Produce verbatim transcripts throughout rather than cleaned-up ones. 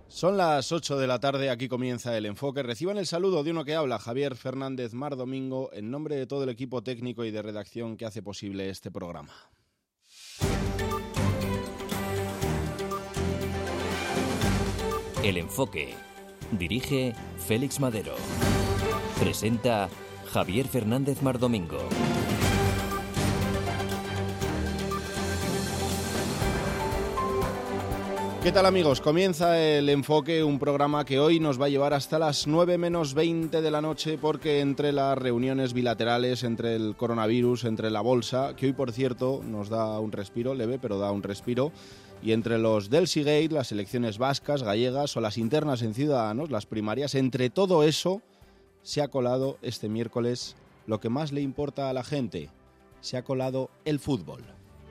Son las ocho de la tarde, aquí comienza El Enfoque. Reciban el saludo de uno que habla, Javier Fernández Mar Domingo, en nombre de todo el equipo técnico y de redacción que hace posible este programa. El Enfoque. Dirige Félix Madero. Presenta Javier Fernández Mar Domingo. ¿Qué tal, amigos? Comienza El Enfoque, un programa que hoy nos va a llevar hasta las nueve menos veinte de la noche, porque entre las reuniones bilaterales, entre el coronavirus, entre la bolsa, que hoy, por cierto, nos da un respiro, leve, pero da un respiro, y entre los Delsigate, las elecciones vascas, gallegas o las internas en Ciudadanos, las primarias, entre todo eso se ha colado este miércoles lo que más le importa a la gente. Se ha colado el fútbol.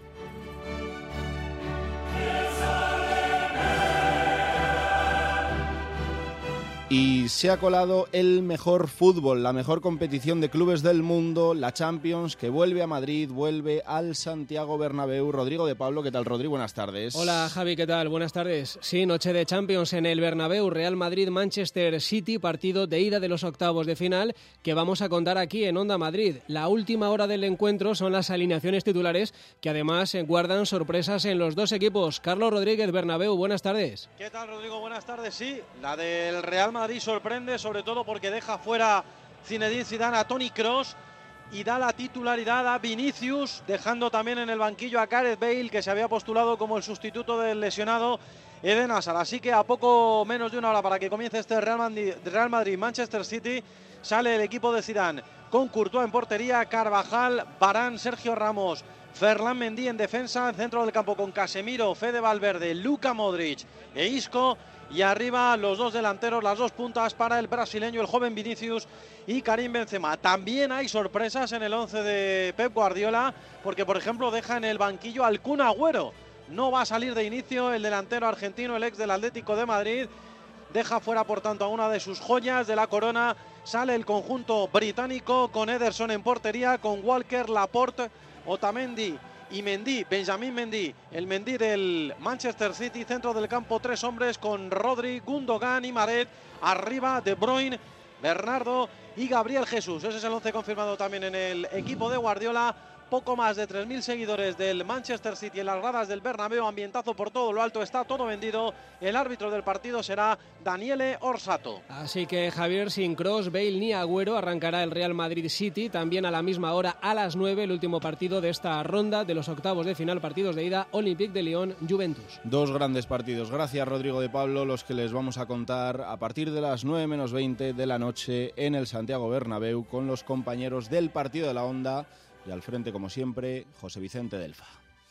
Y se ha colado el mejor fútbol, la mejor competición de clubes del mundo, la Champions, que vuelve a Madrid, vuelve al Santiago Bernabéu. Rodrigo de Pablo, ¿qué tal, Rodrigo? Buenas tardes. Hola, Javi, ¿qué tal? Buenas tardes. Sí, noche de Champions en el Bernabéu, Real Madrid-Manchester City, partido de ida de los octavos de final que vamos a contar aquí en Onda Madrid. La última hora del encuentro son las alineaciones titulares, que además guardan sorpresas en los dos equipos. Carlos Rodríguez, Bernabéu, buenas tardes. ¿Qué tal, Rodrigo? Buenas tardes. Sí, la del Real Madrid Madrid sorprende, sobre todo porque deja fuera Zinedine Zidane a Toni Kroos y da la titularidad a Vinicius, dejando también en el banquillo a Gareth Bale, que se había postulado como el sustituto del lesionado Eden Hazard. Así que a poco menos de una hora para que comience este Real Madrid, Real Madrid-Manchester City, sale el equipo de Zidane con Courtois en portería, Carvajal, Varane, Sergio Ramos, Ferland Mendy en defensa, en centro del campo con Casemiro, Fede Valverde, Luka Modric e Isco. Y arriba los dos delanteros, las dos puntas para el brasileño, el joven Vinicius y Karim Benzema. También hay sorpresas en el once de Pep Guardiola, porque por ejemplo deja en el banquillo al Kun Agüero. No va a salir de inicio el delantero argentino, el ex del Atlético de Madrid. Deja fuera por tanto a una de sus joyas de la corona. Sale el conjunto británico con Ederson en portería, con Walker, Laporte, Otamendi y Mendy, Benjamín Mendy, el Mendy del Manchester City, centro del campo, tres hombres con Rodri, Gundogan y Maret, arriba De Bruyne, Bernardo y Gabriel Jesús. Ese es el once confirmado también en el equipo de Guardiola. Poco más de tres mil seguidores del Manchester City en las gradas del Bernabéu, ambientazo por todo lo alto, está todo vendido. El árbitro del partido será Daniele Orsato. Así que Javier, sin Kroos, Bale ni Agüero, arrancará el Real Madrid City, también a la misma hora, a las nueve, el último partido de esta ronda de los octavos de final, partidos de ida, Olympique de Lyon, Juventus. Dos grandes partidos, gracias Rodrigo de Pablo, los que les vamos a contar a partir de las nueve menos veinte de la noche en el Santiago Bernabéu con los compañeros del partido de la Onda. Y al frente, como siempre, José Vicente Delfa.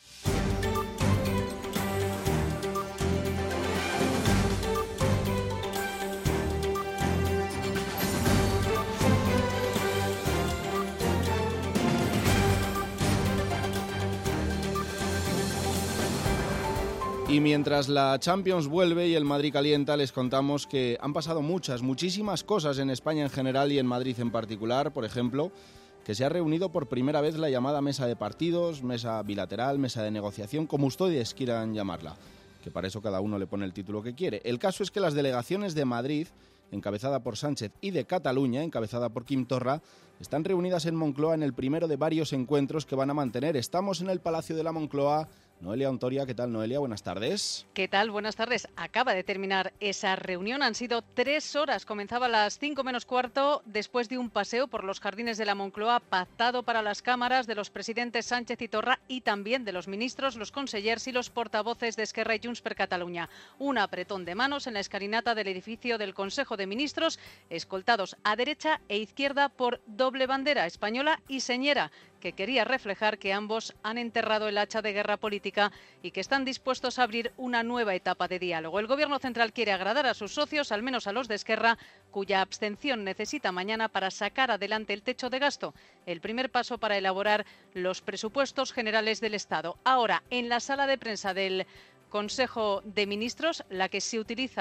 Y mientras la Champions vuelve y el Madrid calienta, les contamos que han pasado muchas, muchísimas cosas en España en general y en Madrid en particular. Por ejemplo, que se ha reunido por primera vez la llamada mesa de partidos, mesa bilateral, mesa de negociación, como ustedes quieran llamarla, que para eso cada uno le pone el título que quiere. El caso es que las delegaciones de Madrid, encabezada por Sánchez, y de Cataluña, encabezada por Quim Torra, están reunidas en Moncloa en el primero de varios encuentros que van a mantener. Estamos en el Palacio de la Moncloa. Noelia Ontoria, ¿qué tal, Noelia? Buenas tardes. ¿Qué tal? Buenas tardes. Acaba de terminar esa reunión. Han sido tres horas. Comenzaba a las cinco menos cuarto, después de un paseo por los jardines de la Moncloa, pactado para las cámaras de los presidentes Sánchez y Torra y también de los ministros, los consellers y los portavoces de Esquerra y Junts per Catalunya. Un apretón de manos en la escalinata del edificio del Consejo de Ministros, escoltados a derecha e izquierda por doble bandera española y señera, que quería reflejar que ambos han enterrado el hacha de guerra política y que están dispuestos a abrir una nueva etapa de diálogo. El Gobierno central quiere agradar a sus socios, al menos a los de Esquerra, cuya abstención necesita mañana para sacar adelante el techo de gasto, el primer paso para elaborar los presupuestos generales del Estado. Ahora, en la sala de prensa del Consejo de Ministros, la que se utiliza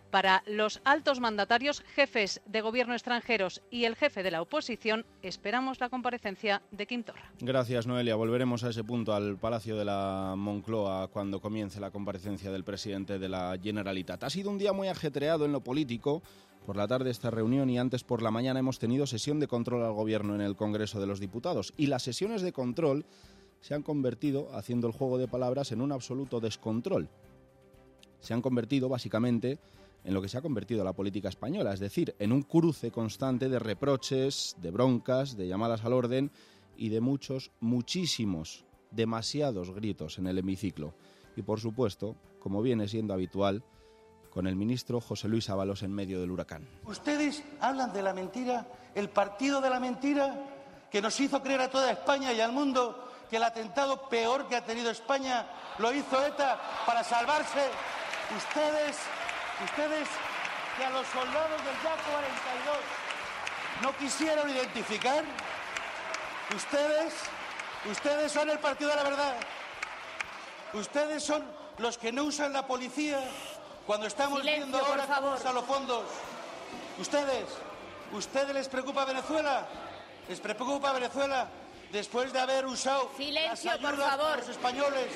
Para los altos mandatarios, jefes de gobierno extranjeros y el jefe de la oposición, esperamos la comparecencia de Quim Torra. Gracias, Noelia. Volveremos a ese punto, al Palacio de la Moncloa, cuando comience la comparecencia del presidente de la Generalitat. Ha sido un día muy ajetreado en lo político. Por la tarde esta reunión y antes por la mañana hemos tenido sesión de control al Gobierno en el Congreso de los Diputados. Y las sesiones de control se han convertido, haciendo el juego de palabras, en un absoluto descontrol. Se han convertido, básicamente, en lo que se ha convertido la política española, es decir, en un cruce constante de reproches, de broncas, de llamadas al orden y de muchos, muchísimos, demasiados gritos en el hemiciclo. Y, por supuesto, como viene siendo habitual, con el ministro José Luis Ábalos en medio del huracán. Ustedes hablan de la mentira, el partido de la mentira, que nos hizo creer a toda España y al mundo que el atentado peor que ha tenido España lo hizo ETA para salvarse. Ustedes, ustedes que a los soldados del Ya cuarenta y dos no quisieron identificar, ustedes, ustedes son el partido de la verdad. Ustedes son los que no usan la policía cuando estamos Silencio, viendo ahora por favor. cómo usan los fondos. Ustedes, ¿ustedes les preocupa Venezuela? ¿Les preocupa Venezuela después de haber usado Silencio, las ayudas por favor. para los españoles?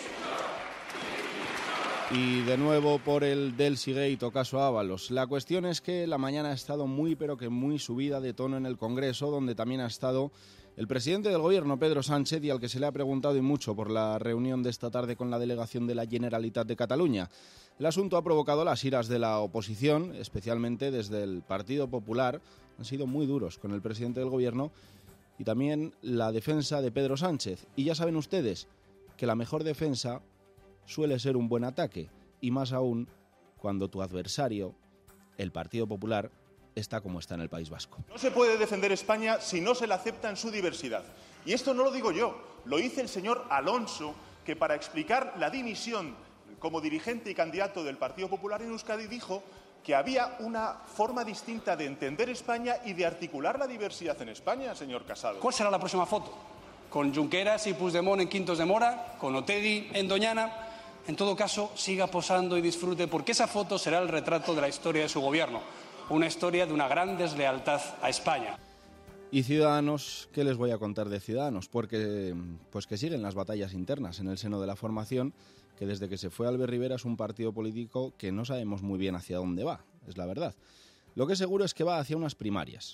Y de nuevo por el Delcy Gate o caso Ábalos. La cuestión es que la mañana ha estado muy pero que muy subida de tono en el Congreso, donde también ha estado el presidente del Gobierno, Pedro Sánchez, y al que se le ha preguntado y mucho por la reunión de esta tarde con la delegación de la Generalitat de Cataluña. El asunto ha provocado las iras de la oposición, especialmente desde el Partido Popular. Han sido muy duros con el presidente del Gobierno y también la defensa de Pedro Sánchez. Y ya saben ustedes que la mejor defensa suele ser un buen ataque, y más aún cuando tu adversario, el Partido Popular, está como está en el País Vasco. No se puede defender España si no se la acepta en su diversidad. Y esto no lo digo yo, lo dice el señor Alonso, que para explicar la dimisión como dirigente y candidato del Partido Popular en Euskadi dijo que había una forma distinta de entender España y de articular la diversidad en España, señor Casado. ¿Cuál será la próxima foto? ¿Con Junqueras y Puigdemont en Quintos de Mora? ¿Con Otegi en Doñana? En todo caso, siga posando y disfrute, porque esa foto será el retrato de la historia de su gobierno, una historia de una gran deslealtad a España. Y Ciudadanos, ¿qué les voy a contar de Ciudadanos? Porque pues que siguen las batallas internas en el seno de la formación, que desde que se fue Albert Rivera es un partido político que no sabemos muy bien hacia dónde va, es la verdad. Lo que es seguro es que va hacia unas primarias.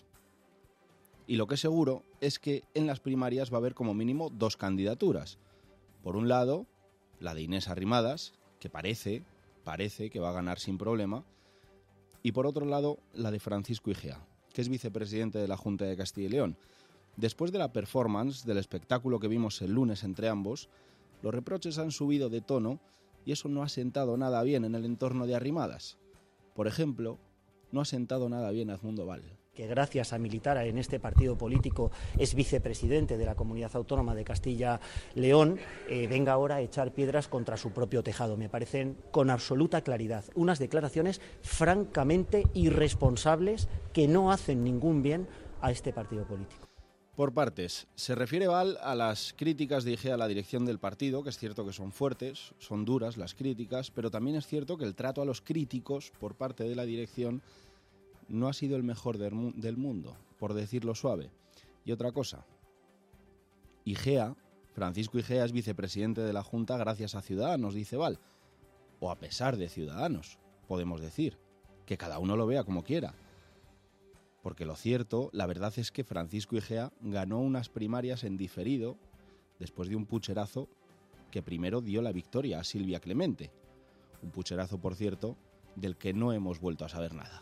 Y lo que es seguro es que en las primarias va a haber como mínimo dos candidaturas. Por un lado, la de Inés Arrimadas, que parece, parece que va a ganar sin problema, y por otro lado, la de Francisco Igea, que es vicepresidente de la Junta de Castilla y León. Después de la performance, del espectáculo que vimos el lunes entre ambos, los reproches han subido de tono y eso no ha sentado nada bien en el entorno de Arrimadas. Por ejemplo, no ha sentado nada bien a Edmundo Val, que gracias a militar en este partido político es vicepresidente de la Comunidad Autónoma de Castilla-León, eh, venga ahora a echar piedras contra su propio tejado. Me parecen con absoluta claridad unas declaraciones francamente irresponsables que no hacen ningún bien a este partido político. Por partes, se refiere Val a las críticas de Igea a la dirección del partido, que es cierto que son fuertes, son duras las críticas, pero también es cierto que el trato a los críticos por parte de la dirección no ha sido el mejor del mundo, por decirlo suave. Y otra cosa, Igea, Francisco Igea es vicepresidente de la Junta gracias a Ciudadanos, dice Val, o a pesar de Ciudadanos, podemos decir, que cada uno lo vea como quiera. Porque lo cierto, la verdad es que Francisco Igea ganó unas primarias en diferido después de un pucherazo que primero dio la victoria a Silvia Clemente. Un pucherazo, por cierto, del que no hemos vuelto a saber nada.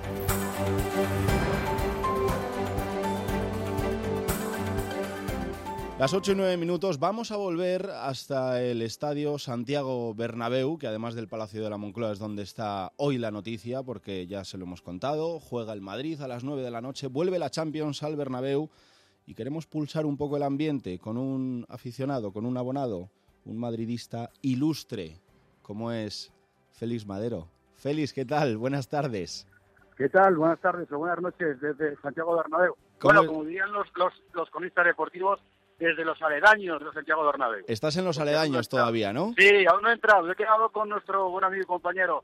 Las ocho y nueve minutos, vamos a volver hasta el estadio Santiago Bernabéu, que además del Palacio de la Moncloa es donde está hoy la noticia, porque ya se lo hemos contado, juega el Madrid a las nueve de la noche, vuelve la Champions al Bernabéu y queremos pulsar un poco el ambiente con un aficionado, con un abonado, un madridista ilustre, como es Félix Madero. Félix, ¿qué tal? Buenas tardes. ¿Qué tal? Buenas tardes o buenas noches desde Santiago Bernabéu. Bueno, como dirían los, los, los cronistas deportivos, desde los aledaños de Santiago Bernabéu. Estás en los aledaños no todavía, ¿no? Sí, aún no he entrado. He quedado con nuestro buen amigo y compañero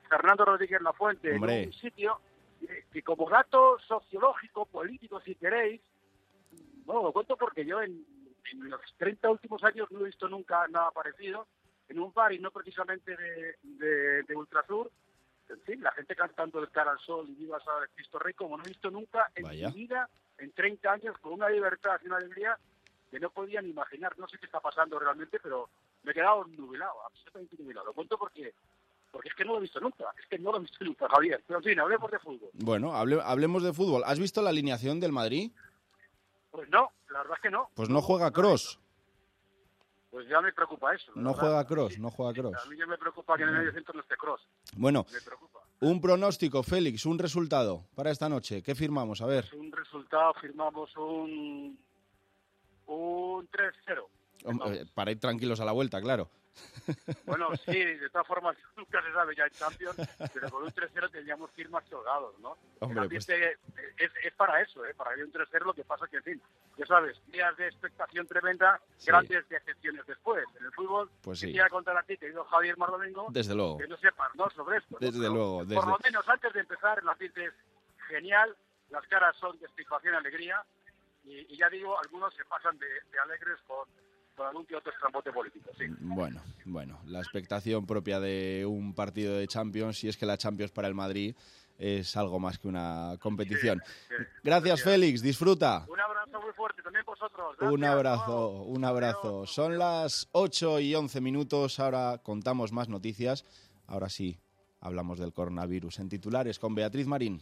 Fernando Rodríguez Lafuente, Hombre. en un sitio que, que como dato sociológico, político, si queréis, bueno, lo cuento porque yo en, en los treinta últimos años no he visto nunca nada parecido, en un bar y no precisamente de, de, de Ultrasur, en fin, la gente cantando el cara al sol y vivas a Cristo Rey, como no he visto nunca en Vaya. mi vida, en treinta años, con una libertad y una alegría que no podía ni imaginar. No sé qué está pasando realmente, pero me he quedado nubilado, absolutamente nubilado. Lo cuento porque porque es que no lo he visto nunca, es que no lo he visto nunca, Javier. Pero en fin, hablemos de fútbol. Bueno, hable, hablemos de fútbol. ¿Has visto la alineación del Madrid? Pues no, la verdad es que no. Pues no juega Kroos. Pues ya me preocupa eso. No juega Kroos, no juega Kroos. A mí ya me preocupa que en el medio centro no esté Kroos. Bueno, Me preocupa. un pronóstico, Félix, un resultado para esta noche. ¿Qué firmamos? A ver. Pues un resultado, firmamos un un tres cero. Hombre, para ir tranquilos a la vuelta, claro. Bueno, sí, de todas formas nunca se sabe ya en Champions, pero con un tres cero tendríamos que ir más colgados, ¿no? Hombre, El ambiente pues- es, es para eso, ¿eh? Para ir un tres cero, lo que pasa es que, en fin, ya sabes, días de expectación tremenda, Sí. grandes decepciones después. En el fútbol, Pues sí. quisiera contar a ti, querido Javier Mardomingo, Desde luego. que no sepas, ¿no?, sobre esto. ¿no? Desde Pero, luego, Por desde- lo menos antes de empezar, el ambiente es genial, las caras son de explicación y alegría, y, y ya digo, algunos se pasan de, de alegres con, con algún que otro estrambote político, sí. Bueno, bueno, la expectación propia de un partido de Champions, si es que la Champions para el Madrid es algo más que una competición. Sí, sí. Gracias, Félix, disfruta. Un abrazo muy fuerte también vosotros. Un Gracias. abrazo, un abrazo. Son las ocho y once minutos, ahora contamos más noticias. Ahora sí, hablamos del coronavirus en titulares con Beatriz Marín.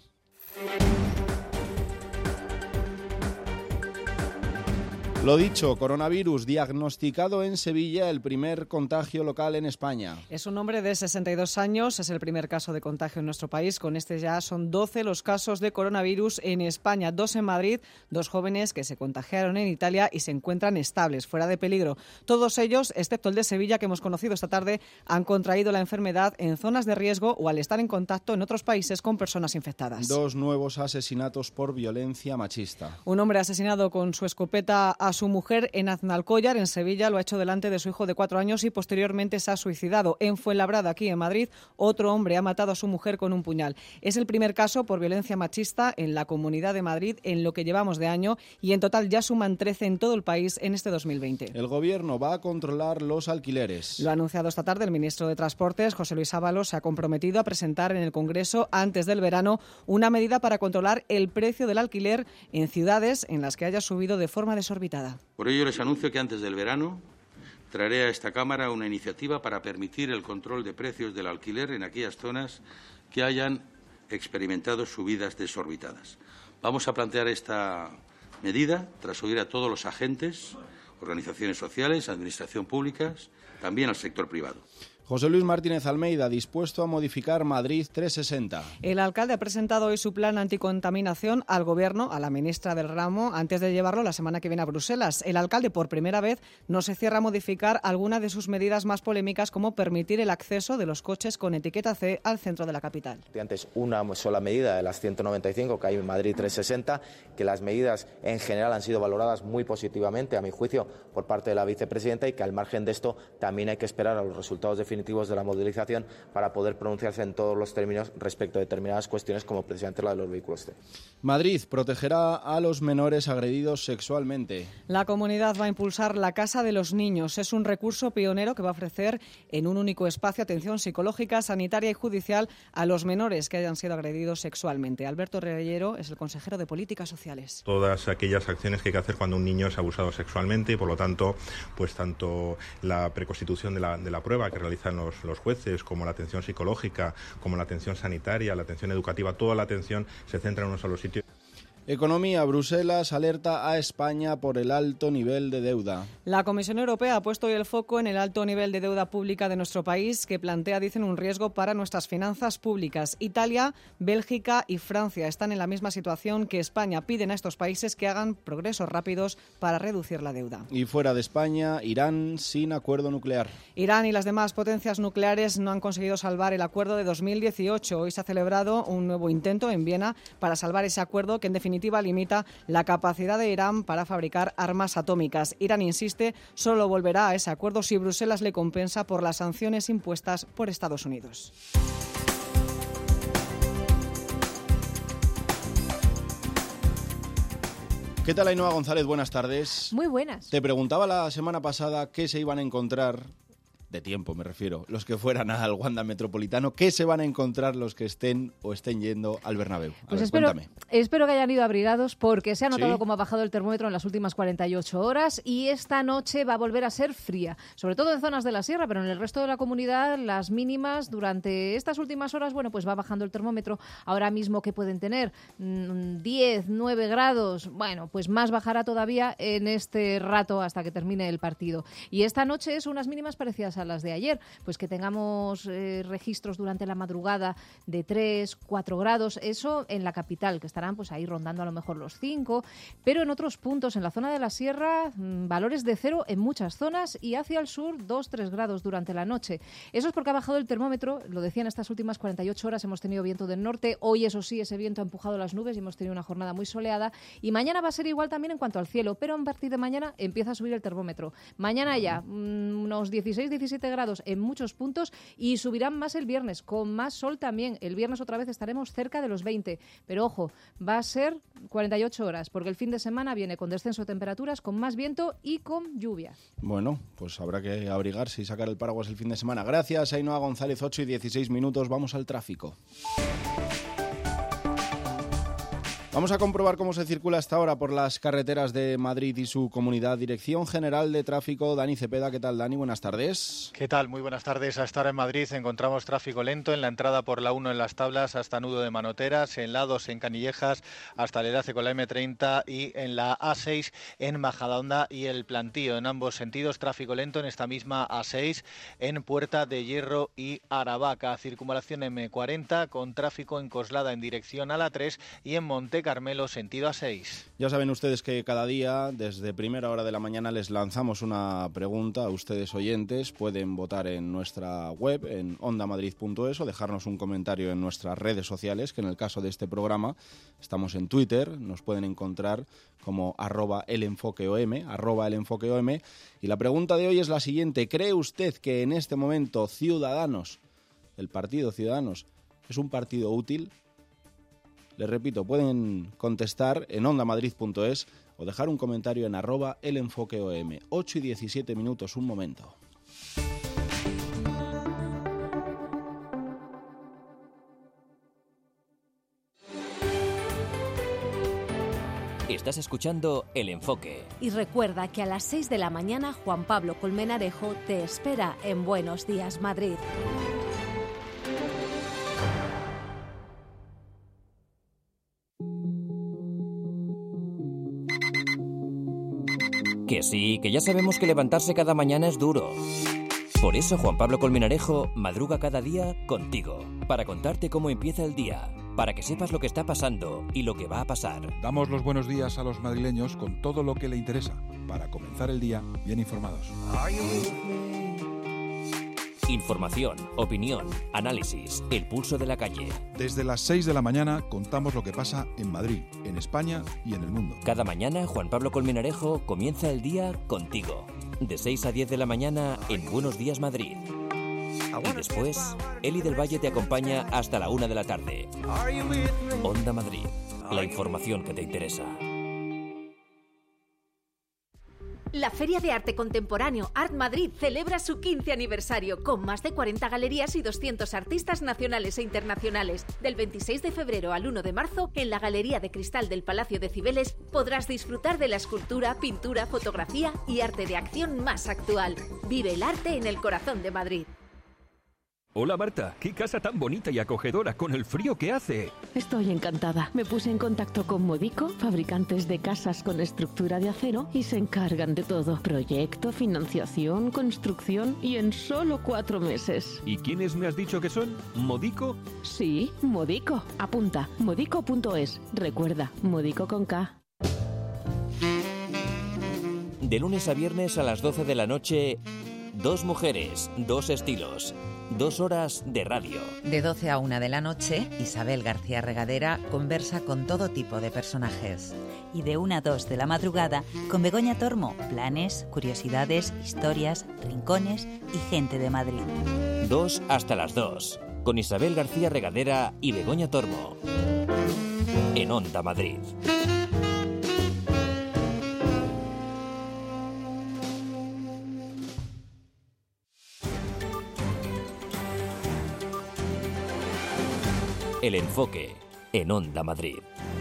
Lo dicho, coronavirus diagnosticado en Sevilla, el primer contagio local en España. Es un hombre de sesenta y dos años, es el primer caso de contagio en nuestro país. Con este ya son doce los casos de coronavirus en España, dos en Madrid, dos jóvenes que se contagiaron en Italia y se encuentran estables, fuera de peligro. Todos ellos, excepto el de Sevilla que hemos conocido esta tarde, han contraído la enfermedad en zonas de riesgo o al estar en contacto en otros países con personas infectadas. Dos nuevos asesinatos por violencia machista. Un hombre asesinado con su escopeta a su mujer en Aznalcóllar, en Sevilla, lo ha hecho delante de su hijo de cuatro años y posteriormente se ha suicidado. En Fuenlabrada, aquí en Madrid, otro hombre ha matado a su mujer con un puñal. Es el primer caso por violencia machista en la Comunidad de Madrid en lo que llevamos de año y en total ya suman trece en todo el país en este dos mil veinte. El Gobierno va a controlar los alquileres. Lo ha anunciado esta tarde el ministro de Transportes, José Luis Ábalos, se ha comprometido a presentar en el Congreso antes del verano una medida para controlar el precio del alquiler en ciudades en las que haya subido de forma desorbitada. Por ello les anuncio que antes del verano traeré a esta Cámara una iniciativa para permitir el control de precios del alquiler en aquellas zonas que hayan experimentado subidas desorbitadas. Vamos a plantear esta medida tras oír a todos los agentes, organizaciones sociales, administración pública, también al sector privado. José Luis Martínez Almeida, dispuesto a modificar Madrid trescientos sesenta. El alcalde ha presentado hoy su plan anticontaminación al Gobierno, a la ministra del ramo, antes de llevarlo la semana que viene a Bruselas. El alcalde, por primera vez, no se cierra a modificar alguna de sus medidas más polémicas, como permitir el acceso de los coches con etiqueta C al centro de la capital. Antes una sola medida de las ciento noventa y cinco que hay en Madrid trescientos sesenta, que las medidas en general han sido valoradas muy positivamente, a mi juicio, por parte de la vicepresidenta, y que al margen de esto también hay que esperar a los resultados definitivos de la movilización para poder pronunciarse en todos los términos respecto a determinadas cuestiones, como precisamente la de los vehículos C. Madrid protegerá a los menores agredidos sexualmente. La comunidad va a impulsar la Casa de los Niños. Es un recurso pionero que va a ofrecer en un único espacio atención psicológica, sanitaria y judicial a los menores que hayan sido agredidos sexualmente. Alberto Reyero es el consejero de Políticas Sociales. Todas aquellas acciones que hay que hacer cuando un niño es abusado sexualmente y, por lo tanto, pues tanto la preconstitución de la, de la prueba que realizan los, los jueces, como la atención psicológica, como la atención sanitaria, la atención educativa, toda la atención se centra en un solo sitio. Economía. Bruselas alerta a España por el alto nivel de deuda. La Comisión Europea ha puesto hoy el foco en el alto nivel de deuda pública de nuestro país, que plantea, dicen, un riesgo para nuestras finanzas públicas. Italia, Bélgica y Francia están en la misma situación que España. Piden a estos países que hagan progresos rápidos para reducir la deuda. Y fuera de España, Irán sin acuerdo nuclear. Irán y las demás potencias nucleares no han conseguido salvar el acuerdo de dos mil dieciocho. Hoy se ha celebrado un nuevo intento en Viena para salvar ese acuerdo, que en definitiva limita la capacidad de Irán para fabricar armas atómicas. Irán insiste, solo volverá a ese acuerdo si Bruselas le compensa por las sanciones impuestas por Estados Unidos. ¿Qué tal, Ainhoa González? Buenas tardes. Muy buenas. Te preguntaba la semana pasada qué se iban a encontrar, de tiempo me refiero, los que fueran al Wanda Metropolitano, qué se van a encontrar los que estén o estén yendo al Bernabéu. A pues ver, espero, cuéntame. espero que hayan ido abrigados porque se ha notado ¿Sí? cómo ha bajado el termómetro en las últimas cuarenta y ocho horas y esta noche va a volver a ser fría, sobre todo en zonas de la sierra, pero en el resto de la comunidad las mínimas durante estas últimas horas, bueno, pues va bajando el termómetro. Ahora mismo que pueden tener diez, nueve grados, bueno, pues más bajará todavía en este rato hasta que termine el partido. Y esta noche es unas mínimas parecidas a las de ayer, pues que tengamos eh, registros durante la madrugada de tres, cuatro grados, eso en la capital, que estarán pues ahí rondando a lo mejor los cinco, pero en otros puntos, en la zona de la sierra, mmm, valores de cero en muchas zonas y hacia el sur dos, tres grados durante la noche. Eso es porque ha bajado el termómetro, lo decía en estas últimas cuarenta y ocho horas, hemos tenido viento del norte, hoy eso sí, ese viento ha empujado las nubes y hemos tenido una jornada muy soleada y mañana va a ser igual también en cuanto al cielo, pero a partir de mañana empieza a subir el termómetro. Mañana ya mmm, unos dieciséis, diecisiete grados en muchos puntos y subirán más el viernes, con más sol también. El viernes otra vez estaremos cerca de los veinte, pero ojo, va a ser cuarenta y ocho horas, porque el fin de semana viene con descenso de temperaturas, con más viento y con lluvia. Bueno, pues habrá que abrigarse y sacar el paraguas el fin de semana. Gracias, Ainhoa González, ocho y dieciséis minutos, vamos al tráfico. Vamos a comprobar cómo se circula hasta ahora por las carreteras de Madrid y su comunidad. Dirección General de Tráfico, Dani Cepeda. ¿Qué tal, Dani? Buenas tardes. ¿Qué tal? Muy buenas tardes. Hasta ahora en Madrid encontramos tráfico lento en la entrada por la uno en Las Tablas hasta Nudo de Manoteras, en la dos en Canillejas hasta el enlace con la eme treinta y en la a seis en Majadahonda y El Plantío. En ambos sentidos tráfico lento en esta misma a seis en Puerta de Hierro y Aravaca. Circunvalación eme cuarenta con tráfico en Coslada en dirección a la tres y en Monte Carmelo, sentido a seis. Ya saben ustedes que cada día, desde primera hora de la mañana, les lanzamos una pregunta a ustedes oyentes. Pueden votar en nuestra web, en onda madrid punto es, o dejarnos un comentario en nuestras redes sociales, que en el caso de este programa estamos en Twitter, nos pueden encontrar como arroba elenfoqueom, arroba elenfoqueom. Y la pregunta de hoy es la siguiente: ¿cree usted que en este momento Ciudadanos, el partido Ciudadanos, es un partido útil? Les repito, pueden contestar en onda madrid punto es o dejar un comentario en arroba elenfoqueom. ocho y diecisiete minutos, un momento. Estás escuchando El Enfoque. Y recuerda que a las seis de la mañana Juan Pablo Colmenarejo te espera en Buenos Días, Madrid. Que sí, que ya sabemos que levantarse cada mañana es duro. Por eso Juan Pablo Colmenarejo madruga cada día contigo, para contarte cómo empieza el día, para que sepas lo que está pasando y lo que va a pasar. Damos los buenos días a los madrileños con todo lo que le interesa, para comenzar el día bien informados. Información, opinión, análisis, el pulso de la calle. Desde las seis de la mañana contamos lo que pasa en Madrid, en España y en el mundo. Cada mañana Juan Pablo Colmenarejo comienza el día contigo. De seis a diez de la mañana en Buenos Días, Madrid. Y después, Eli del Valle te acompaña hasta la una de la tarde. Onda Madrid, la información que te interesa. La Feria de Arte Contemporáneo Art Madrid celebra su quince aniversario con más de cuarenta galerías y doscientos artistas nacionales e internacionales. Del veintiséis de febrero al uno de marzo, en la Galería de Cristal del Palacio de Cibeles, podrás disfrutar de la escultura, pintura, fotografía y arte de acción más actual. Vive el arte en el corazón de Madrid. Hola Marta, qué casa tan bonita y acogedora con el frío que hace. Estoy encantada. Me puse en contacto con Modico, fabricantes de casas con estructura de acero, y se encargan de todo. Proyecto, financiación, construcción y en solo cuatro meses. ¿Y quiénes me has dicho que son? ¿Modico? Sí, Modico. Apunta, modico punto es. Recuerda, Modico con K. De lunes a viernes a las doce de la noche, dos mujeres, dos estilos. Dos horas de radio. De doce a una de la noche, Isabel García Regadera conversa con todo tipo de personajes. Y de una a dos de la madrugada, con Begoña Tormo, planes, curiosidades, historias, rincones y gente de Madrid. Dos hasta las dos, con Isabel García Regadera y Begoña Tormo. En Onda Madrid. El Enfoque, en Onda Madrid.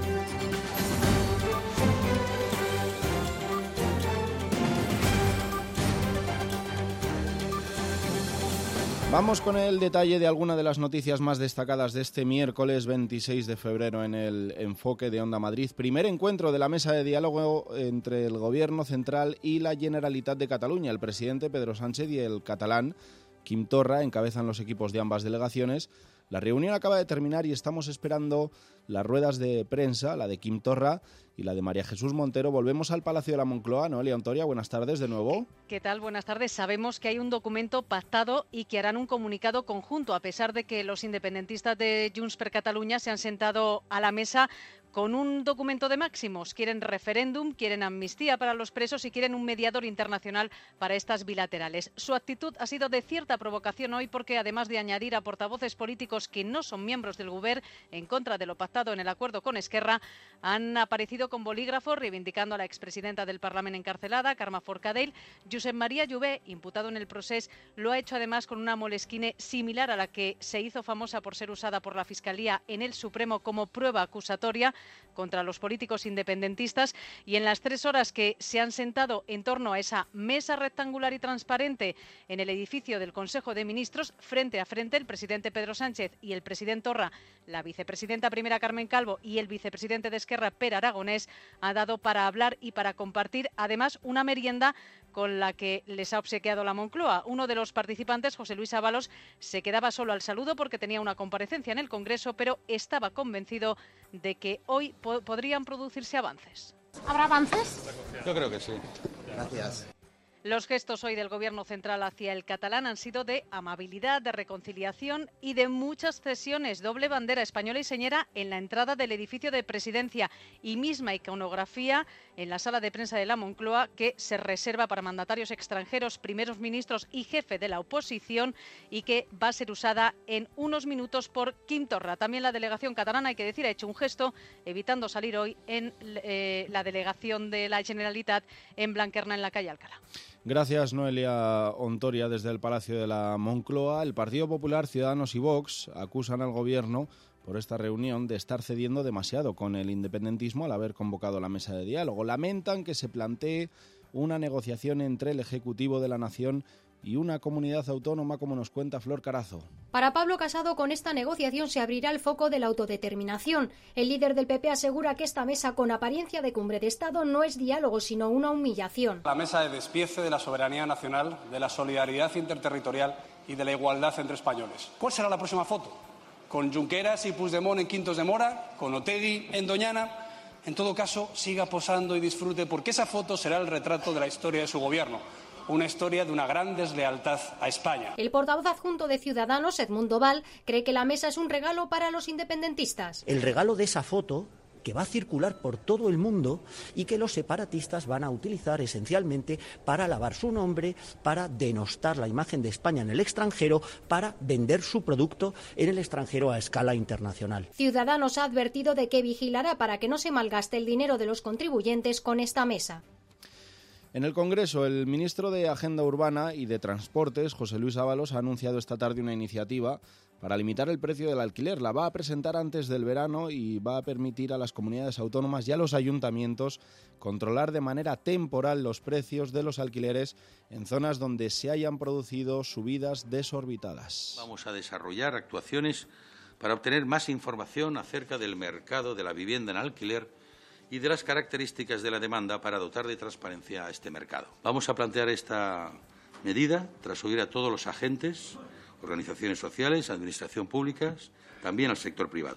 Vamos con el detalle de alguna de las noticias más destacadas de este miércoles veintiséis de febrero en el Enfoque de Onda Madrid. Primer encuentro de la mesa de diálogo entre el Gobierno central y la Generalitat de Cataluña. El presidente Pedro Sánchez y el catalán Quim Torra encabezan los equipos de ambas delegaciones. La reunión acaba de terminar y estamos esperando las ruedas de prensa, la de Quim Torra y la de María Jesús Montero. Volvemos al Palacio de la Moncloa. Noelia Ontoria, buenas tardes de nuevo. ¿Qué tal? Buenas tardes. Sabemos que hay un documento pactado y que harán un comunicado conjunto, a pesar de que los independentistas de Junts per Catalunya se han sentado a la mesa con un documento de máximos. Quieren referéndum, quieren amnistía para los presos y quieren un mediador internacional para estas bilaterales. Su actitud ha sido de cierta provocación hoy porque, además de añadir a portavoces políticos que no son miembros del Govern en contra de lo pactado en el acuerdo con Esquerra, han aparecido con bolígrafos reivindicando a la expresidenta del Parlamento encarcelada, Carme Forcadell. Josep María Jové, imputado en el procés, lo ha hecho además con una molesquine similar a la que se hizo famosa por ser usada por la Fiscalía en el Supremo como prueba acusatoria contra los políticos independentistas. Y en las tres horas que se han sentado en torno a esa mesa rectangular y transparente en el edificio del Consejo de Ministros, frente a frente, el presidente Pedro Sánchez y el presidente Torra, la vicepresidenta primera Carmen Calvo y el vicepresidente de Esquerra, Per Aragonés, ha dado para hablar y para compartir, además, una merienda con la que les ha obsequiado la Moncloa. Uno de los participantes, José Luis Ábalos, se quedaba solo al saludo porque tenía una comparecencia en el Congreso, pero estaba convencido de que hoy po- podrían producirse avances. ¿Habrá avances? Yo creo que sí. Gracias. Los gestos hoy del Gobierno central hacia el catalán han sido de amabilidad, de reconciliación y de muchas cesiones. Doble bandera española y señera en la entrada del edificio de presidencia y misma iconografía en la sala de prensa de la Moncloa, que se reserva para mandatarios extranjeros, primeros ministros y jefe de la oposición, y que va a ser usada en unos minutos por Quim Torra. También la delegación catalana, hay que decir, ha hecho un gesto evitando salir hoy en eh, la delegación de la Generalitat en Blanquerna, en la calle Alcalá. Gracias, Noelia Ontoria, desde el Palacio de la Moncloa. El Partido Popular, Ciudadanos y Vox acusan al Gobierno por esta reunión de estar cediendo demasiado con el independentismo al haber convocado la mesa de diálogo. Lamentan que se plantee una negociación entre el Ejecutivo de la Nación y una comunidad autónoma, como nos cuenta Flor Carazo. Para Pablo Casado, con esta negociación se abrirá el foco de la autodeterminación. El líder del P P asegura que esta mesa, con apariencia de cumbre de Estado, no es diálogo, sino una humillación. La mesa de despiece de la soberanía nacional, de la solidaridad interterritorial y de la igualdad entre españoles. ¿Cuál será la próxima foto? ¿Con Junqueras y Puigdemont en Quintos de Mora? ¿Con Otegi en Doñana? En todo caso, siga posando y disfrute, porque esa foto será el retrato de la historia de su gobierno. Una historia de una gran deslealtad a España. El portavoz adjunto de Ciudadanos, Edmundo Val, cree que la mesa es un regalo para los independentistas. El regalo de esa foto, que va a circular por todo el mundo y que los separatistas van a utilizar esencialmente para lavar su nombre, para denostar la imagen de España en el extranjero, para vender su producto en el extranjero a escala internacional. Ciudadanos ha advertido de que vigilará para que no se malgaste el dinero de los contribuyentes con esta mesa. En el Congreso, el ministro de Agenda Urbana y de Transportes, José Luis Ábalos, ha anunciado esta tarde una iniciativa para limitar el precio del alquiler. La va a presentar antes del verano y va a permitir a las comunidades autónomas y a los ayuntamientos controlar de manera temporal los precios de los alquileres en zonas donde se hayan producido subidas desorbitadas. Vamos a desarrollar actuaciones para obtener más información acerca del mercado de la vivienda en alquiler y de las características de la demanda para dotar de transparencia a este mercado. Vamos a plantear esta medida tras oír a todos los agentes, organizaciones sociales, administración pública, también al sector privado.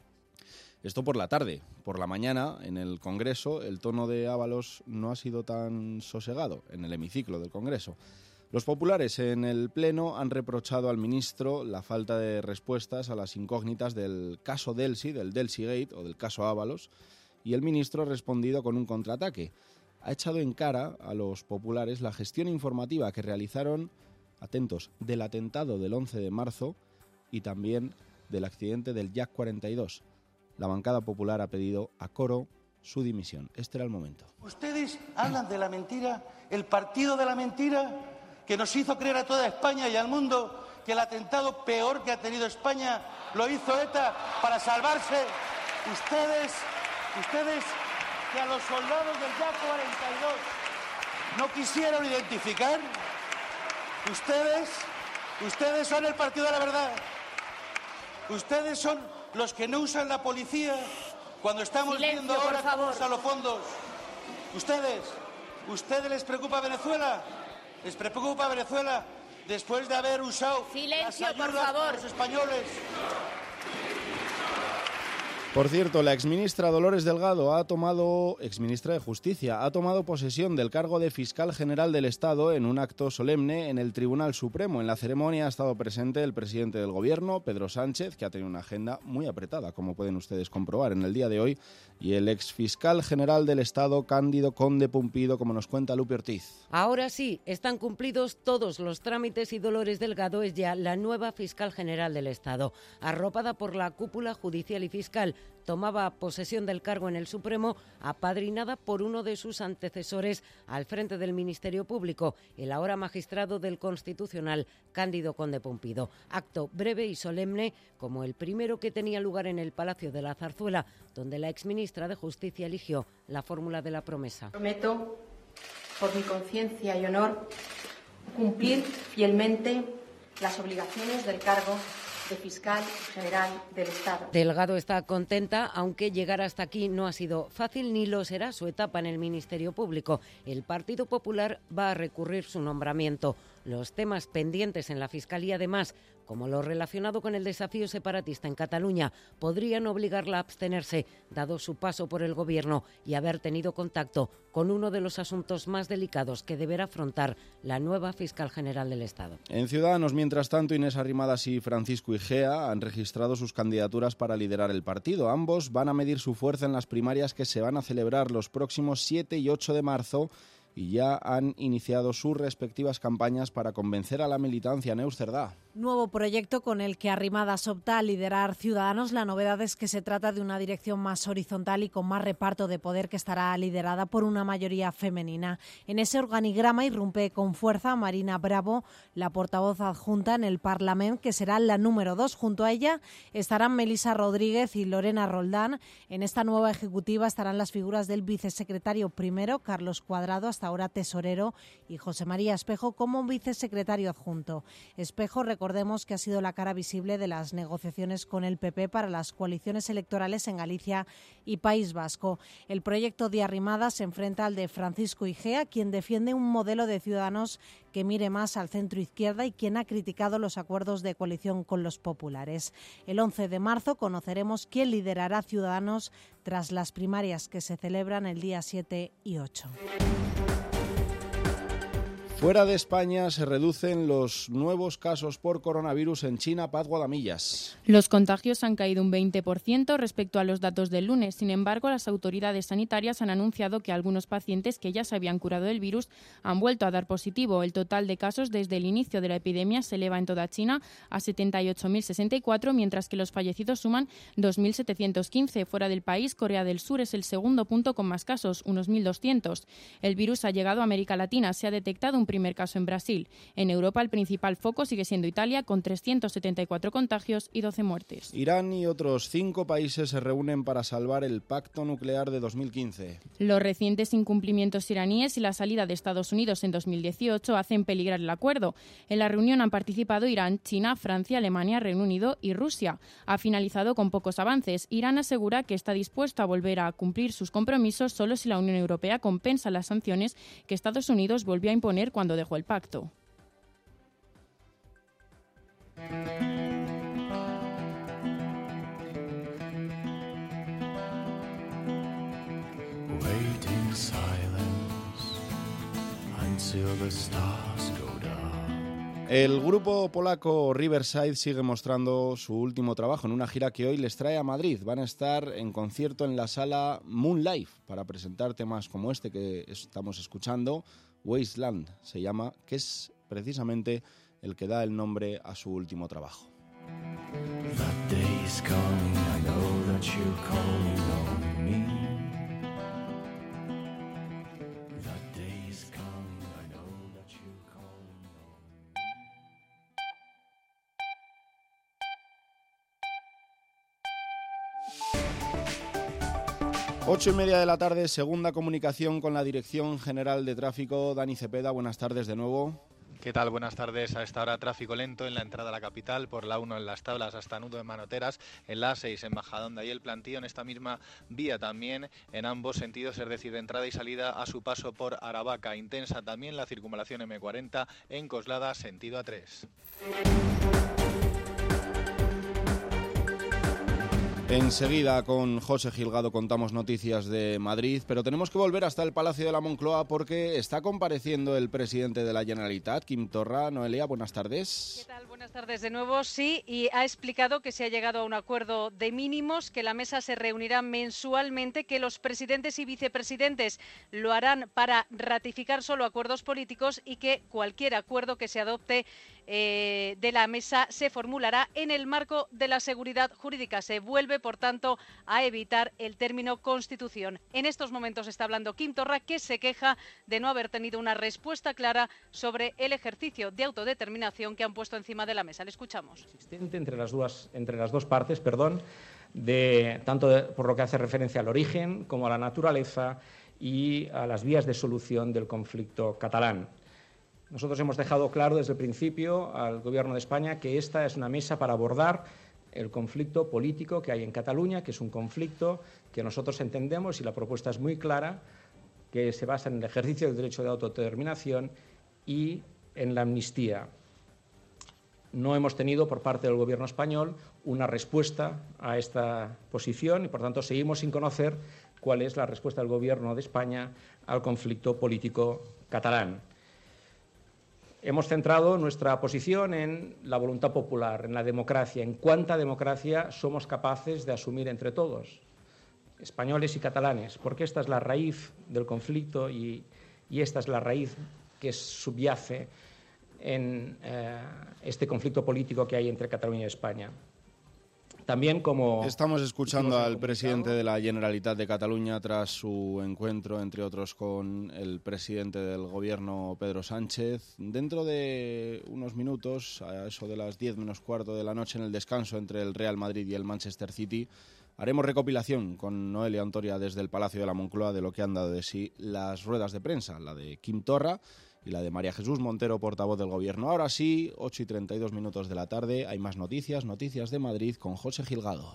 Esto por la tarde. Por la mañana, en el Congreso, el tono de Ábalos no ha sido tan sosegado en el hemiciclo del Congreso. Los populares en el Pleno han reprochado al ministro la falta de respuestas a las incógnitas del caso Delsi, del Delsi Gate o del caso Ábalos, y el ministro ha respondido con un contraataque. Ha echado en cara a los populares la gestión informativa que realizaron, atentos, del atentado del once de marzo y también del accidente del Jack cuarenta y dos. La bancada popular ha pedido a coro su dimisión. Este era el momento. Ustedes hablan de la mentira, el partido de la mentira, que nos hizo creer a toda España y al mundo que el atentado peor que ha tenido España lo hizo ETA para salvarse. Ustedes, ustedes que a los soldados del Ya cuarenta y dos no quisieron identificar, ustedes, ustedes son el partido de la verdad. Ustedes son los que no usan la policía cuando estamos Silencio, viendo ahora por cómo favor. usan los fondos. Ustedes, ¿ustedes les preocupa Venezuela? ¿Les preocupa Venezuela después de haber usado Silencio, las por ayudas favor. a los españoles? Por cierto, la exministra Dolores Delgado ha tomado, exministra de Justicia, ha tomado posesión del cargo de fiscal general del Estado en un acto solemne en el Tribunal Supremo. En la ceremonia ha estado presente el presidente del Gobierno, Pedro Sánchez, que ha tenido una agenda muy apretada, como pueden ustedes comprobar en el día de hoy, y el exfiscal general del Estado, Cándido Conde Pumpido, como nos cuenta Lupe Ortiz. Ahora sí, están cumplidos todos los trámites y Dolores Delgado es ya la nueva fiscal general del Estado. Arropada por la cúpula judicial y fiscal, tomaba posesión del cargo en el Supremo, apadrinada por uno de sus antecesores al frente del Ministerio Público, el ahora magistrado del Constitucional, Cándido Conde Pumpido. Acto breve y solemne, como el primero que tenía lugar en el Palacio de la Zarzuela, donde la exministra de Justicia eligió la fórmula de la promesa. Prometo, por mi conciencia y honor, cumplir fielmente las obligaciones del cargo de fiscal general del Estado. Delgado está contenta, aunque llegar hasta aquí no ha sido fácil ni lo será su etapa en el Ministerio Público. El Partido Popular va a recurrir su nombramiento. Los temas pendientes en la Fiscalía, además, como lo relacionado con el desafío separatista en Cataluña, podrían obligarla a abstenerse, dado su paso por el Gobierno y haber tenido contacto con uno de los asuntos más delicados que deberá afrontar la nueva fiscal general del Estado. En Ciudadanos, mientras tanto, Inés Arrimadas y Francisco Igea han registrado sus candidaturas para liderar el partido. Ambos van a medir su fuerza en las primarias que se van a celebrar los próximos siete y ocho de marzo y ya han iniciado sus respectivas campañas para convencer a la militancia. Neus Cerdá. Nuevo proyecto con el que Arrimadas opta a liderar Ciudadanos. La novedad es que se trata de una dirección más horizontal y con más reparto de poder, que estará liderada por una mayoría femenina. En ese organigrama irrumpe con fuerza Marina Bravo, la portavoz adjunta en el Parlamento, que será la número dos. Junto a ella estarán Melisa Rodríguez y Lorena Roldán. En esta nueva ejecutiva estarán las figuras del vicesecretario primero, Carlos Cuadrado, hasta ahora tesorero, y José María Espejo como vicesecretario adjunto. Espejo, recordemos que ha sido la cara visible de las negociaciones con el P P para las coaliciones electorales en Galicia y País Vasco. El proyecto de Arrimadas se enfrenta al de Francisco Igea, quien defiende un modelo de Ciudadanos que mire más al centro izquierda y quien ha criticado los acuerdos de coalición con los populares. El once de marzo conoceremos quién liderará Ciudadanos tras las primarias que se celebran el día siete y ocho. Fuera de España se reducen los nuevos casos por coronavirus en China. Paz Guadamillas. Los contagios han caído un veinte por ciento respecto a los datos del lunes. Sin embargo, las autoridades sanitarias han anunciado que algunos pacientes que ya se habían curado del virus han vuelto a dar positivo. El total de casos desde el inicio de la epidemia se eleva en toda China a setenta y ocho mil sesenta y cuatro, mientras que los fallecidos suman dos mil setecientos quince. Fuera del país, Corea del Sur es el segundo punto con más casos, unos mil doscientos. El virus ha llegado a América Latina. Se ha detectado un primer caso en Brasil. En Europa, el principal foco sigue siendo Italia, con trescientos setenta y cuatro contagios y doce muertes. Irán y otros cinco países se reúnen para salvar el pacto nuclear de dos mil quince. Los recientes incumplimientos iraníes y la salida de Estados Unidos en dos mil dieciocho hacen peligrar el acuerdo. En la reunión han participado Irán, China, Francia, Alemania, Reino Unido y Rusia. Ha finalizado con pocos avances. Irán asegura que está dispuesto a volver a cumplir sus compromisos solo si la Unión Europea compensa las sanciones que Estados Unidos volvió a imponer cuando dejó el pacto. Waiting silence until the stars go down. El grupo polaco Riverside sigue mostrando su último trabajo en una gira que hoy les trae a Madrid. Van a estar en concierto en la sala Moonlife para presentar temas como este que estamos escuchando, Wasteland se llama, que es precisamente el que da el nombre a su último trabajo. That day's coming, I know that you're calling on me. Ocho y media de la tarde, segunda comunicación con la Dirección General de Tráfico. Dani Cepeda, buenas tardes de nuevo. ¿Qué tal? Buenas tardes. A esta hora tráfico lento en la entrada a la capital, por la uno en Las Tablas hasta Nudo de Manoteras, en la A seis en Majadahonda y El Plantío, en esta misma vía también en ambos sentidos, es decir, de entrada y salida a su paso por Aravaca. Intensa también la circunvalación eme cuarenta en Coslada, sentido A tres. Enseguida con José Gilgado contamos noticias de Madrid, pero tenemos que volver hasta el Palacio de la Moncloa porque está compareciendo el presidente de la Generalitat, Quim Torra. Noelia, buenas tardes. ¿Qué tal? Buenas tardes de nuevo. Sí, y ha explicado que se ha llegado a un acuerdo de mínimos, que la mesa se reunirá mensualmente, que los presidentes y vicepresidentes lo harán para ratificar solo acuerdos políticos y que cualquier acuerdo que se adopte eh, de la mesa se formulará en el marco de la seguridad jurídica. Se vuelve, por tanto, a evitar el término Constitución. En estos momentos está hablando Quim Torra, que se queja de no haber tenido una respuesta clara sobre el ejercicio de autodeterminación que han puesto encima de la mesa. Le escuchamos. Existente entre las dos, entre las dos partes, perdón, de, tanto de, por lo que hace referencia al origen como a la naturaleza y a las vías de solución del conflicto catalán. Nosotros hemos dejado claro desde el principio al Gobierno de España que esta es una mesa para abordar el conflicto político que hay en Cataluña, que es un conflicto que nosotros entendemos, y la propuesta es muy clara, que se basa en el ejercicio del derecho de autodeterminación y en la amnistía. No hemos tenido por parte del Gobierno español una respuesta a esta posición y, por tanto, seguimos sin conocer cuál es la respuesta del Gobierno de España al conflicto político catalán. Hemos centrado nuestra posición en la voluntad popular, en la democracia, en cuánta democracia somos capaces de asumir entre todos, españoles y catalanes, porque esta es la raíz del conflicto y, y esta es la raíz que subyace en eh, este conflicto político que hay entre Cataluña y España. También como... Estamos escuchando al presidente de la Generalitat de Cataluña tras su encuentro, entre otros, con el presidente del Gobierno, Pedro Sánchez. Dentro de unos minutos, a eso de las diez menos cuarto de la noche, en el descanso entre el Real Madrid y el Manchester City, haremos recopilación con Noelia Ontoria desde el Palacio de la Moncloa de lo que han dado de sí las ruedas de prensa, la de Quim Torra y la de María Jesús Montero, portavoz del Gobierno. Ahora sí, ocho y treinta y dos minutos de la tarde, hay más noticias, noticias de Madrid con José Gilgado.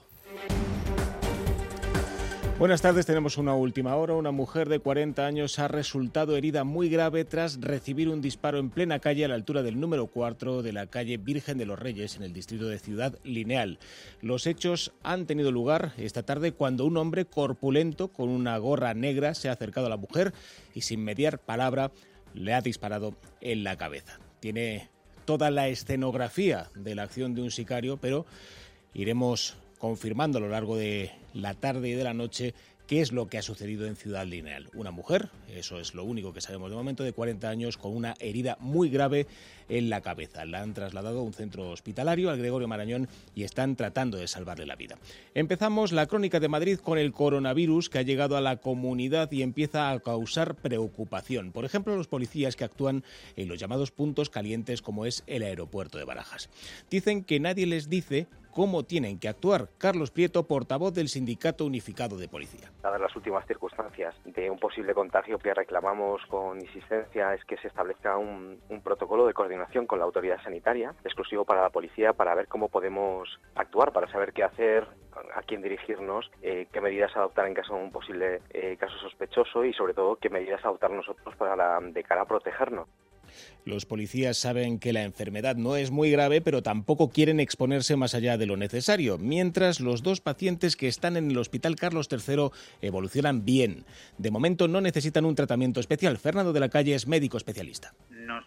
Buenas tardes, tenemos una última hora. Una mujer de cuarenta años ha resultado herida muy grave tras recibir un disparo en plena calle a la altura del número cuatro de la calle Virgen de los Reyes, en el distrito de Ciudad Lineal. Los hechos han tenido lugar esta tarde cuando un hombre corpulento con una gorra negra se ha acercado a la mujer y, sin mediar palabra, le ha disparado en la cabeza. Tiene toda la escenografía de la acción de un sicario, pero iremos confirmando a lo largo de la tarde y de la noche qué es lo que ha sucedido en Ciudad Lineal. Una mujer, eso es lo único que sabemos de momento, de cuarenta años, con una herida muy grave en la cabeza. La han trasladado a un centro hospitalario, al Gregorio Marañón, y están tratando de salvarle la vida. Empezamos la crónica de Madrid con el coronavirus, que ha llegado a la comunidad y empieza a causar preocupación. Por ejemplo, los policías que actúan en los llamados puntos calientes, como es el aeropuerto de Barajas. Dicen que nadie les dice cómo tienen que actuar. Carlos Prieto, portavoz del Sindicato Unificado de Policía. Dadas las últimas circunstancias de un posible contagio, que reclamamos con insistencia es que se establezca un, un protocolo de coordinación con la autoridad sanitaria, exclusivo para la policía, para ver cómo podemos actuar, para saber qué hacer, a quién dirigirnos, eh, qué medidas adoptar en caso de un posible eh, caso sospechoso y, sobre todo, qué medidas adoptar nosotros para de cara a protegernos. Los policías saben que la enfermedad no es muy grave, pero tampoco quieren exponerse más allá de lo necesario, mientras los dos pacientes que están en el Hospital Carlos tercero evolucionan bien. De momento no necesitan un tratamiento especial. Fernando de la Calle es médico especialista. No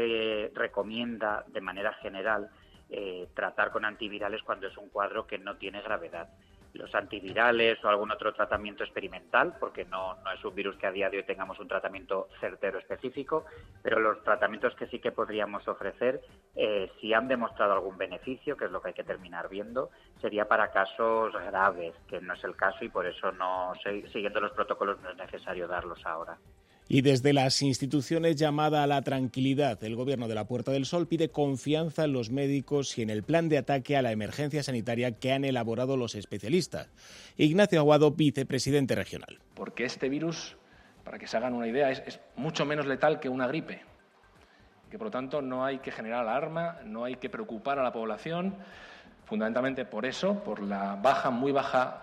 se recomienda de manera general eh, tratar con antivirales cuando es un cuadro que no tiene gravedad. Los antivirales o algún otro tratamiento experimental, porque no, no es un virus que a día de hoy tengamos un tratamiento certero específico, pero los tratamientos que sí que podríamos ofrecer, eh, si han demostrado algún beneficio, que es lo que hay que terminar viendo, sería para casos graves, que no es el caso y por eso no, siguiendo los protocolos, no es necesario darlos ahora. Y desde las instituciones, llamada a la tranquilidad. El Gobierno de la Puerta del Sol pide confianza en los médicos y en el plan de ataque a la emergencia sanitaria que han elaborado los especialistas. Ignacio Aguado, vicepresidente regional. Porque este virus, para que se hagan una idea, es, es mucho menos letal que una gripe. Que por lo tanto no hay que generar alarma, no hay que preocupar a la población, fundamentalmente por eso, por la baja, muy baja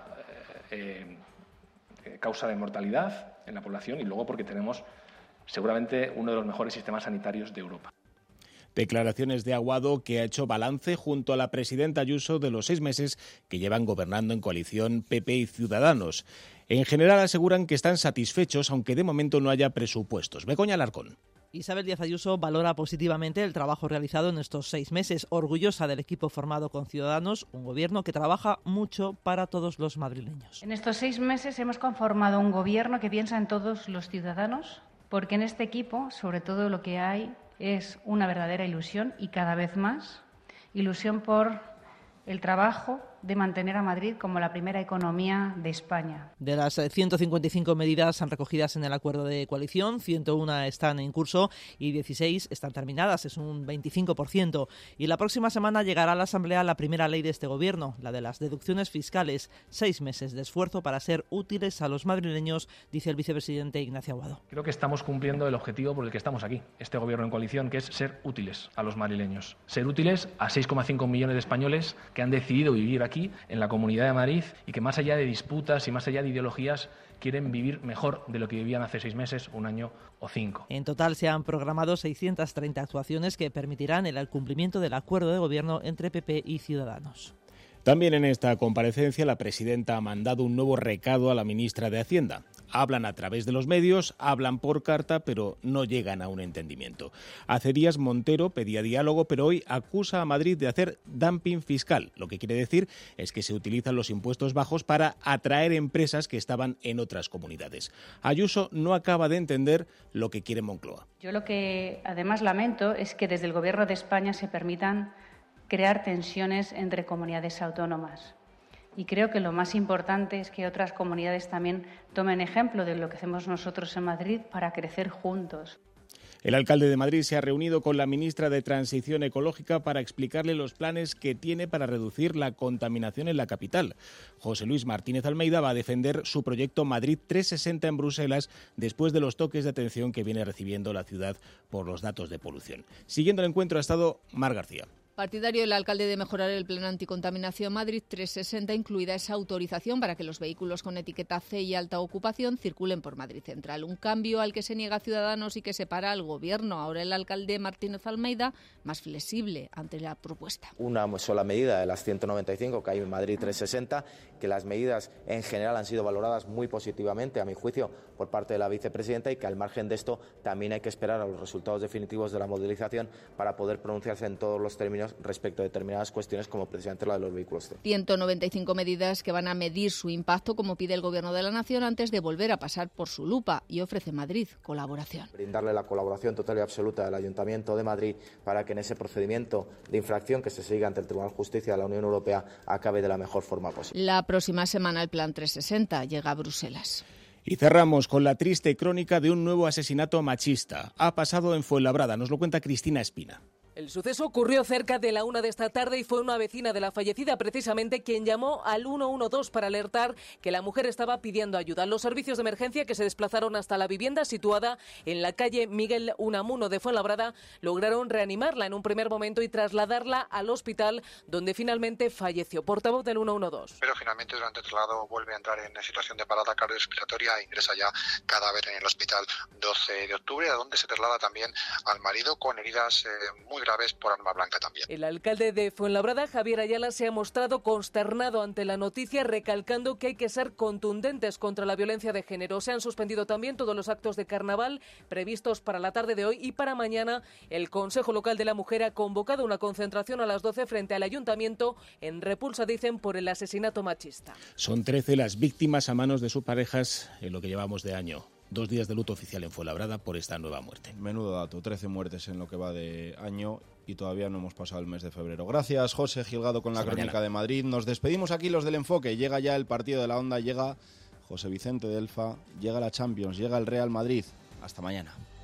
eh, eh, causa de mortalidad en la población y luego porque tenemos seguramente uno de los mejores sistemas sanitarios de Europa. Declaraciones de Aguado, que ha hecho balance junto a la presidenta Ayuso de los seis meses que llevan gobernando en coalición P P y Ciudadanos. En general aseguran que están satisfechos, aunque de momento no haya presupuestos. Begoña Alarcón. Isabel Díaz Ayuso valora positivamente el trabajo realizado en estos seis meses, orgullosa del equipo formado con Ciudadanos, un gobierno que trabaja mucho para todos los madrileños. En estos seis meses hemos conformado un gobierno que piensa en todos los ciudadanos, porque en este equipo, sobre todo, lo que hay es una verdadera ilusión y cada vez más ilusión por el trabajo de mantener a Madrid como la primera economía de España. De las ciento cincuenta y cinco medidas recogidas en el acuerdo de coalición, ciento uno están en curso y dieciséis están terminadas, es un veinticinco por ciento. Y la próxima semana llegará a la Asamblea la primera ley de este gobierno, la de las deducciones fiscales. Seis meses de esfuerzo para ser útiles a los madrileños, dice el vicepresidente Ignacio Aguado. Creo que estamos cumpliendo el objetivo por el que estamos aquí, este gobierno en coalición, que es ser útiles a los madrileños. Ser útiles a seis coma cinco millones de españoles que han decidido vivir aquí en la Comunidad de Madrid y que más allá de disputas y más allá de ideologías quieren vivir mejor de lo que vivían hace seis meses, un año o cinco. En total se han programado seiscientas treinta actuaciones que permitirán el cumplimiento del acuerdo de gobierno entre P P y Ciudadanos. También en esta comparecencia la presidenta ha mandado un nuevo recado a la ministra de Hacienda. Hablan a través de los medios, hablan por carta, pero no llegan a un entendimiento. Hace días Montero pedía diálogo, pero hoy acusa a Madrid de hacer dumping fiscal. Lo que quiere decir es que se utilizan los impuestos bajos para atraer empresas que estaban en otras comunidades. Ayuso no acaba de entender lo que quiere Moncloa. Yo lo que además lamento es que desde el Gobierno de España se permitan crear tensiones entre comunidades autónomas. Y creo que lo más importante es que otras comunidades también tomen ejemplo de lo que hacemos nosotros en Madrid para crecer juntos. El alcalde de Madrid se ha reunido con la ministra de Transición Ecológica para explicarle los planes que tiene para reducir la contaminación en la capital. José Luis Martínez Almeida va a defender su proyecto Madrid trescientos sesenta en Bruselas después de los toques de atención que viene recibiendo la ciudad por los datos de polución. Siguiendo el encuentro ha estado Mar García. Partidario el alcalde de mejorar el plan anticontaminación Madrid trescientos sesenta, incluida esa autorización para que los vehículos con etiqueta C y alta ocupación circulen por Madrid Central. Un cambio al que se niega Ciudadanos y que separa al Gobierno. Ahora el alcalde Martínez Almeida, más flexible ante la propuesta. Una sola medida de las ciento noventa y cinco que hay en Madrid trescientos sesenta, que las medidas en general han sido valoradas muy positivamente, a mi juicio, por parte de la vicepresidenta y que al margen de esto también hay que esperar a los resultados definitivos de la modelización para poder pronunciarse en todos los términos respecto a determinadas cuestiones como precisamente la de los vehículos C. ciento noventa y cinco medidas que van a medir su impacto, como pide el Gobierno de la Nación, antes de volver a pasar por su lupa, y ofrece Madrid colaboración. Brindarle la colaboración total y absoluta del Ayuntamiento de Madrid para que en ese procedimiento de infracción que se siga ante el Tribunal de Justicia de la Unión Europea acabe de la mejor forma posible. La próxima semana el plan trescientos sesenta llega a Bruselas. Y cerramos con la triste crónica de un nuevo asesinato machista. Ha pasado en Fuenlabrada, nos lo cuenta Cristina Espina. El suceso ocurrió cerca de la una de esta tarde y fue una vecina de la fallecida precisamente quien llamó al ciento doce para alertar que la mujer estaba pidiendo ayuda. Los servicios de emergencia que se desplazaron hasta la vivienda situada en la calle Miguel Unamuno de Fuenlabrada lograron reanimarla en un primer momento y trasladarla al hospital donde finalmente falleció. Portavoz del ciento doce. Pero finalmente durante el traslado vuelve a entrar en situación de parada cardiorrespiratoria e ingresa ya cadáver en el hospital doce de octubre, a donde se traslada también al marido con heridas eh, muy graves por arma blanca también. El alcalde de Fuenlabrada, Javier Ayala, se ha mostrado consternado ante la noticia, recalcando que hay que ser contundentes contra la violencia de género. Se han suspendido también todos los actos de carnaval previstos para la tarde de hoy y para mañana el Consejo Local de la Mujer ha convocado una concentración a las doce frente al Ayuntamiento en repulsa, dicen, por el asesinato machista. Son trece las víctimas a manos de sus parejas en lo que llevamos de año. Dos días de luto oficial en Fuenlabrada por esta nueva muerte. Menudo dato, trece muertes en lo que va de año y todavía no hemos pasado el mes de febrero. Gracias, José Gilgado, con la Hasta crónica mañana. de Madrid. Nos despedimos aquí los del Enfoque. Llega ya el partido de la Onda, llega José Vicente de Elfa, llega la Champions, llega el Real Madrid. Hasta mañana.